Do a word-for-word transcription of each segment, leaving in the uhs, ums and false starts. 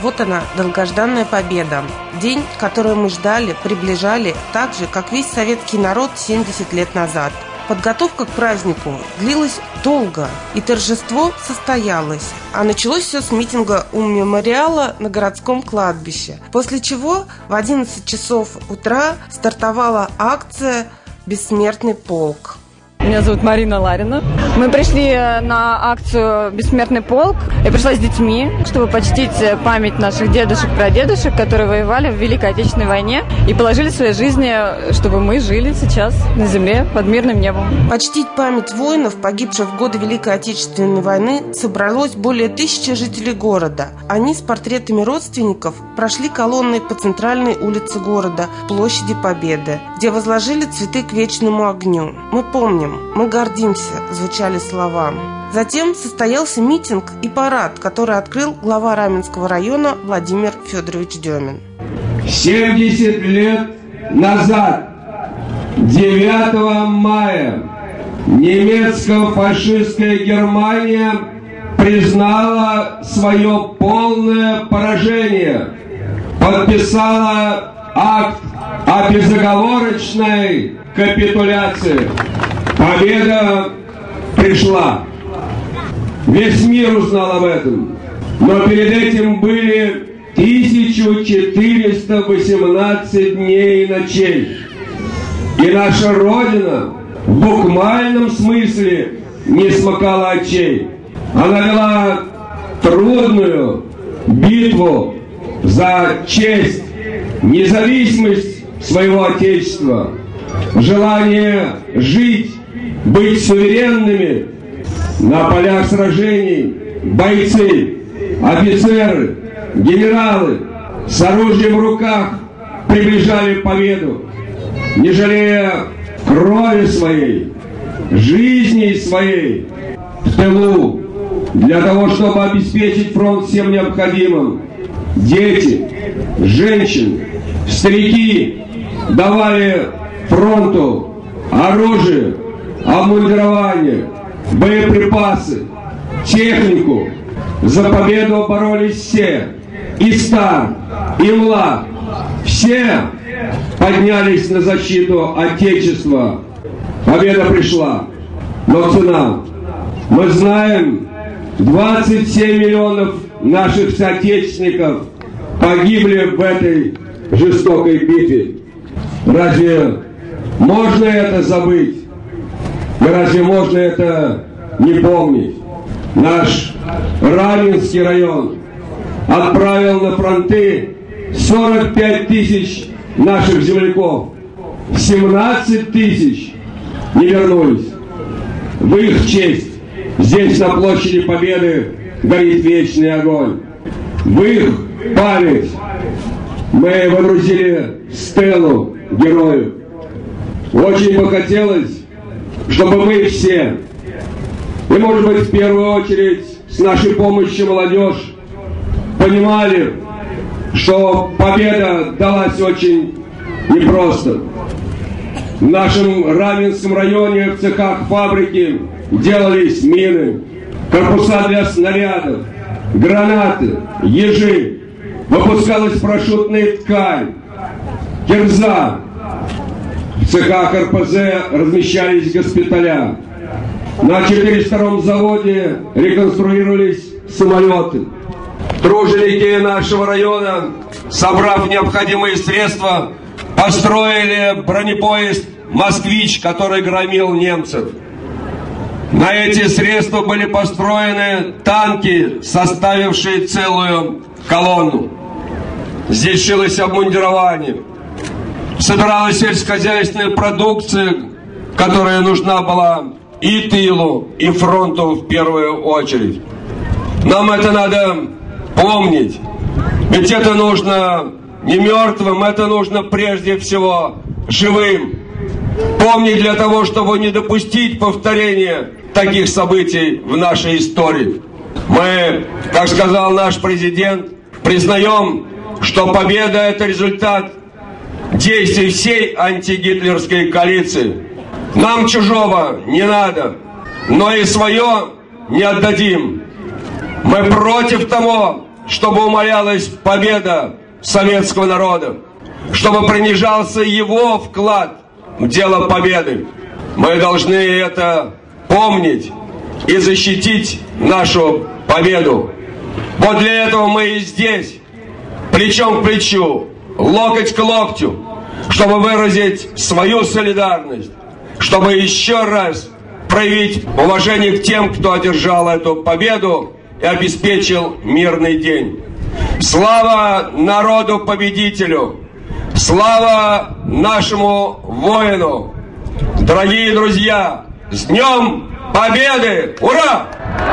Вот она, долгожданная победа. День, который мы ждали, приближали так же, как весь советский народ семьдесят лет назад. Подготовка к празднику длилась долго, и торжество состоялось. А началось все с митинга у мемориала на городском кладбище. После чего в одиннадцать часов утра стартовала акция «Бессмертный полк». Меня зовут Марина Ларина. Мы пришли на акцию «Бессмертный полк». Я пришла с детьми, чтобы почтить память наших дедушек, прадедушек, которые воевали в Великой Отечественной войне и положили свои жизни, чтобы мы жили сейчас на земле под мирным небом. Почтить память воинов, погибших в годы Великой Отечественной войны, собралось более тысячи жителей города. Они с портретами родственников прошли колонной по центральной улице города, площади Победы, где возложили цветы к вечному огню. Мы помним, мы гордимся, звучали слова. Затем состоялся митинг и парад, который открыл глава Раменского района Владимир Федорович Демин. семьдесят лет назад, девятого мая, немецко-фашистская Германия признала свое полное поражение, подписала акт о безоговорочной капитуляции. Победа пришла. Весь мир узнал об этом. Но перед этим были тысяча четыреста восемнадцать дней и ночей. И наша Родина в буквальном смысле не смыкала очей. Она вела трудную битву за честь, независимость своего Отечества, желание жить, быть суверенными. На полях сражений бойцы, офицеры, генералы с оружием в руках приближали победу, не жалея крови своей, жизни своей в тылу, для того, чтобы обеспечить фронт всем необходимым. Дети, женщины, старики давали фронту оружие, обмундирование, боеприпасы, технику. За победу боролись все, и стар, и млад. Все поднялись на защиту Отечества. Победа пришла, но цена. Мы знаем, двадцать семь миллионов наших соотечественников погибли в этой жестокой битве. Разве можно это забыть? И разве можно это не помнить? Наш Раменский район отправил на фронты сорок пять тысяч наших земляков. семнадцать тысяч не вернулись. В их честь здесь, на площади Победы, горит вечный огонь. В их память мы водрузили стелу героев. Очень бы хотелось, чтобы мы все, и, может быть, в первую очередь с нашей помощью молодежь, понимали, что победа далась очень непросто. В нашем Раменском районе в цехах фабрики делались мины, корпуса для снарядов, гранаты, ежи, выпускалась парашютная ткань, кирза. В цехах эр пэ зэ размещались госпиталя. На четыреста втором заводе реконструировались самолеты. Труженики нашего района, собрав необходимые средства, построили бронепоезд «Москвич», который громил немцев. На эти средства были построены танки, составившие целую колонну. Здесь шилось обмундирование. Собиралась сельскохозяйственная продукция, которая нужна была и тылу, и фронту в первую очередь. Нам это надо помнить. Ведь это нужно не мертвым, это нужно прежде всего живым. Помнить для того, чтобы не допустить повторения таких событий в нашей истории. Мы, как сказал наш президент, признаем, что победа – это результат действий всей антигитлерской коалиции. Нам чужого не надо, но и свое не отдадим. Мы против того, чтобы умалялась победа советского народа, чтобы принижался его вклад в дело победы. Мы должны это помнить и защитить нашу победу. Вот для этого мы и здесь, плечом к плечу, локоть к локтю, чтобы выразить свою солидарность, чтобы еще раз проявить уважение к тем, кто одержал эту победу и обеспечил мирный день. Слава народу-победителю! Слава нашему воину! Дорогие друзья, с Днем Победы! Ура!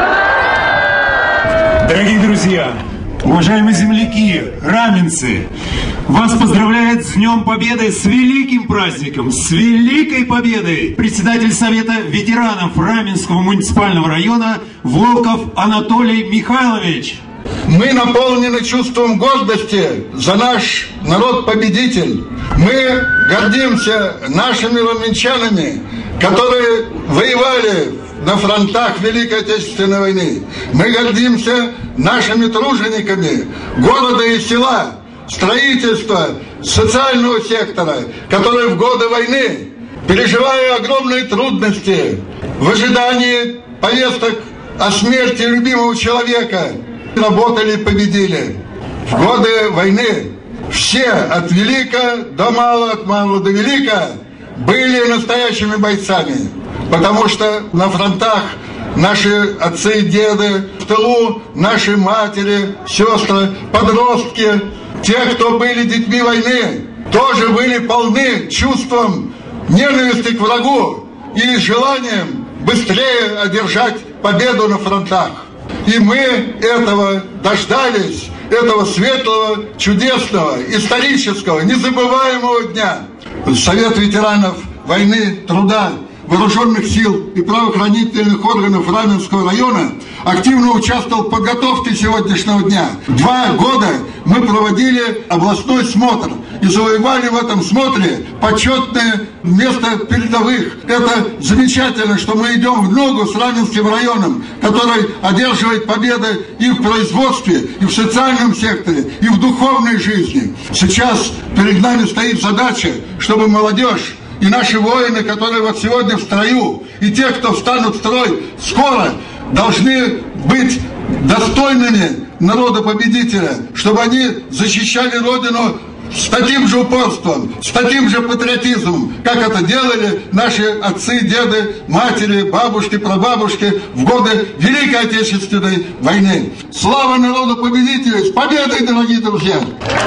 Дорогие друзья, уважаемые земляки, раменцы, вас поздравляет с Днем Победы, с великим праздником, с великой победой председатель Совета ветеранов Раменского муниципального района Волков Анатолий Михайлович. Мы наполнены чувством гордости за наш народ-победитель. Мы гордимся нашими раменчанами, которые воевали на фронтах Великой Отечественной войны. Мы гордимся нашими тружениками города и села, строительства, социального сектора, которые в годы войны, переживая огромные трудности, в ожидании повесток о смерти любимого человека, работали и победили. В годы войны все, от велика до мала, от мала до велика, были настоящими бойцами. Потому что на фронтах наши отцы и деды, в тылу наши матери, сестры, подростки, те, кто были детьми войны, тоже были полны чувством ненависти к врагу и желанием быстрее одержать победу на фронтах. И мы этого дождались, этого светлого, чудесного, исторического, незабываемого дня. Совет ветеранов войны, труда, вооруженных сил и правоохранительных органов Раменского района активно участвовал в подготовке сегодняшнего дня. Два года мы проводили областной смотр и завоевали в этом смотре почетное место передовых. Это замечательно, что мы идем в ногу с Раменским районом, который одерживает победы и в производстве, и в социальном секторе, и в духовной жизни. Сейчас перед нами стоит задача, чтобы молодежь и наши воины, которые вот сегодня в строю, и те, кто встанут в строй скоро, должны быть достойными народа-победителя, чтобы они защищали Родину с таким же упорством, с таким же патриотизмом, как это делали наши отцы, деды, матери, бабушки, прабабушки в годы Великой Отечественной войны. Слава народу-победителю! С победой, дорогие друзья!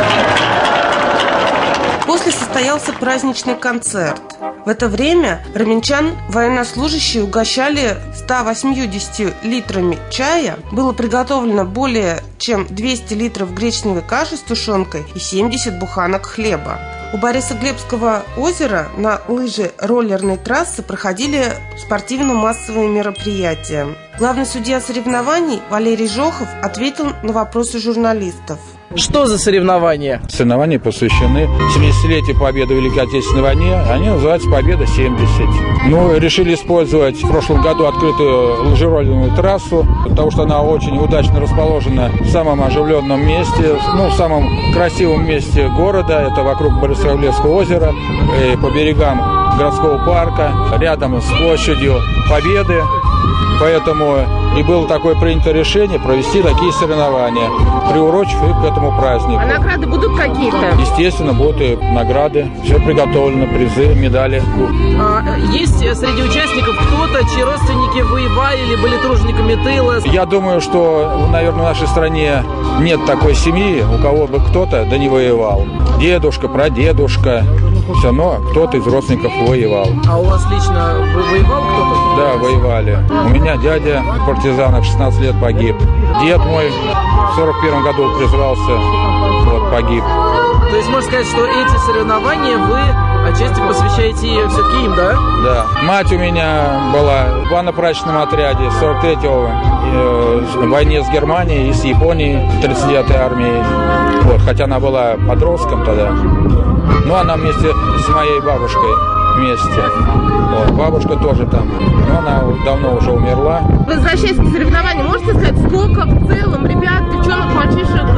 После состоялся праздничный концерт. В это время раменчан военнослужащие угощали ста восьмидесятью литрами чая. Было приготовлено более чем двести литров гречневой каши с тушенкой и семьдесят буханок хлеба. У Борисоглебского озера на лыжи роллерной трассы проходили спортивно-массовые мероприятия. Главный судья соревнований Валерий Жохов ответил на вопросы журналистов. Что за соревнования? Соревнования посвящены семидесятилетию победы в Великой Отечественной войне. Они называются «Победа семьдесят». Ну, решили использовать в прошлом году открытую лыжероллерную трассу, потому что она очень удачно расположена в самом оживленном месте, ну, в самом красивом месте города. Это вокруг Борисоглебского озера, по берегам городского парка, рядом с площадью Победы. Поэтому и было такое принято решение провести такие соревнования, приурочив их к этому празднику. А награды будут какие-то? Естественно, будут и награды. Все приготовлено, призы, медали. А, есть среди участников кто-то, чьи родственники воевали или были тружениками тыла? Я думаю, что, наверное, в нашей стране нет такой семьи, у кого бы кто-то да не воевал. Дедушка, прадедушка, все равно кто-то из родственников воевал. А у вас лично воевал кто-то? Да, воевали. У меня дядя в партизанах шестнадцать лет погиб. Дед мой в сорок первом году призвался, вот, погиб. То есть можно сказать, что эти соревнования вы отчасти посвящаете все-таки им, да? Да. Мать у меня была в военно-прачечном отряде сорок третьего э, в войне с Германией и с Японией, тридцать девятой армией. Вот, хотя она была подростком тогда. Но она вместе с моей бабушкой вместе. Вот, бабушка тоже там. Но она давно уже умерла. Возвращаясь к соревнованиям, можете сказать, сколько в целом ребят, девчонок, мальчишек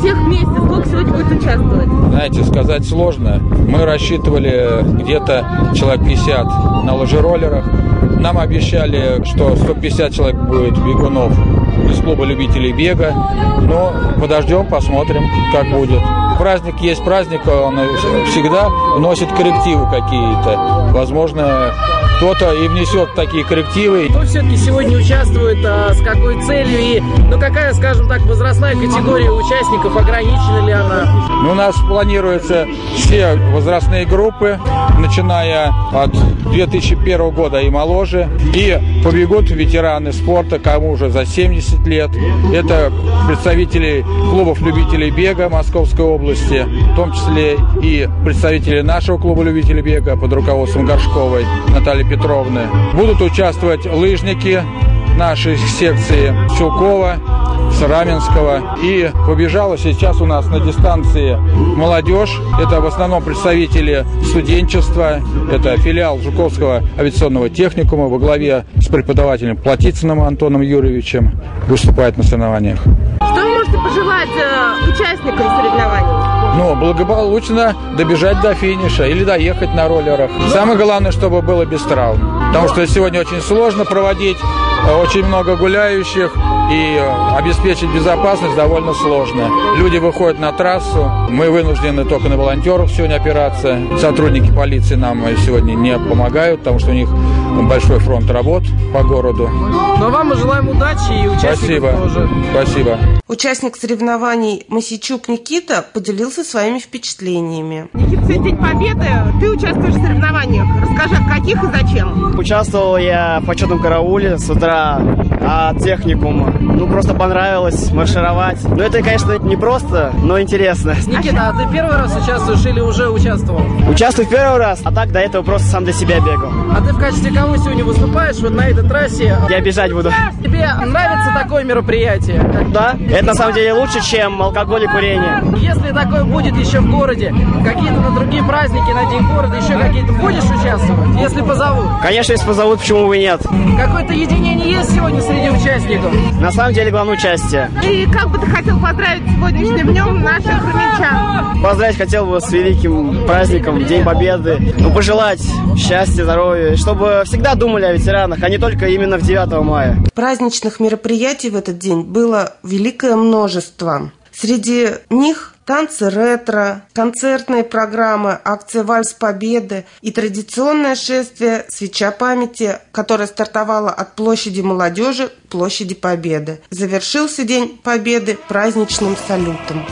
всех вместе сколько сегодня будет участвовать? Знаете, сказать сложно. Мы рассчитывали где-то человек пятьдесят на лыжероллерах. Нам обещали, что сто пятьдесят человек будет бегунов из клуба любителей бега. Но подождем, посмотрим, как будет. Праздник есть праздник, он всегда вносит коррективы какие-то. Возможно, кто-то и внесет такие коррективы. Кто все-таки сегодня участвует, а, с какой целью и, ну, какая, скажем так, возрастная категория участников, ограничена ли она? Ну, у нас планируются все возрастные группы, начиная от две тысячи первого года и моложе. И побегут ветераны спорта, кому уже за семьдесят лет. Это представители клубов любителей бега Московской области, в том числе и представители нашего клуба любителей бега под руководством Горшковой Натальи Петровны. Будут участвовать лыжники нашей секции Чулкова, Раменского. И побежала сейчас у нас на дистанции молодежь. Это в основном представители студенчества. Это филиал Жуковского авиационного техникума во главе с преподавателем Платицыным Антоном Юрьевичем выступает на соревнованиях. Что вы можете пожелать э, участникам соревнований? Ну, благополучно добежать до финиша или доехать на роллерах. Самое главное, чтобы было без травм. Потому что сегодня очень сложно проводить, очень много гуляющих, и обеспечить безопасность довольно сложно. Люди выходят на трассу, мы вынуждены только на волонтеров сегодня опираться. Сотрудники полиции нам сегодня не помогают, потому что у них большой фронт работ по городу. Но вам мы желаем удачи и участников Спасибо. тоже. Спасибо. Участник соревнований Мосичук Никита поделился своими впечатлениями. Никита, сегодня День Победы. Ты участвуешь в соревнованиях. Расскажи, в каких и зачем? Участвовал я в почетном карауле с утра от техникума. Ну, просто понравилось маршировать. Ну, это, конечно, не просто, но интересно. Никита, а ты первый раз участвуешь или уже участвовал? Участвую в первый раз, а так до этого просто сам для себя бегал. А ты в качестве кого сегодня выступаешь вот на этой трассе? Я бежать буду. Тебе нравится такое мероприятие? Да, это на самом деле лучше, чем алкоголь и курение. Если такое будет еще в городе, какие-то на другие праздники, на День города, еще какие-то будешь участвовать, если позовут? Конечно, если позовут, почему бы и нет. Какое-то единение есть сегодня среди участников? На самом деле, главное участие. И как бы ты хотел поздравить сегодняшним днем наших румынчан? Поздравить хотел бы с великим праздником, День Победы. Ну, пожелать счастья, здоровья, чтобы всегда думали о ветеранах, а не только именно в девятого мая. Праздничных мероприятий в этот день было великое множество. Среди них танцы ретро, концертные программы, акция «Вальс Победы» и традиционное шествие «Свеча памяти», которое стартовало от площади молодежи к площади Победы. Завершился День Победы праздничным салютом.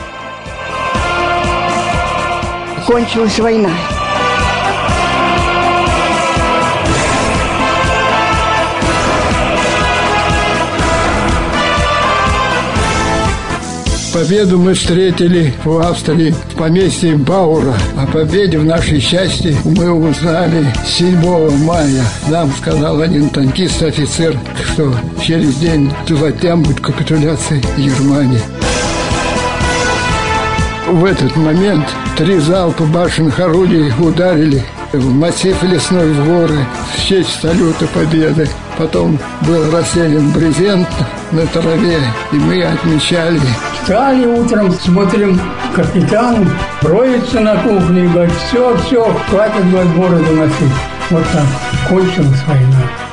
Кончилась война. Победу мы встретили в Австрии, в поместье Баура. О победе в нашей части мы узнали седьмого мая. Нам сказал один танкист-офицер, что через день затем будет капитуляция Германии. В этот момент три залпа башенных орудий ударили в массив лесной, в горы, в честь салюта Победы. Потом был расстелен брезент на траве, и мы отмечали. Встали утром, смотрим, капитан роется на кухне и говорит: все, все, хватит, говорит, бороду носить. Вот так кончилась война.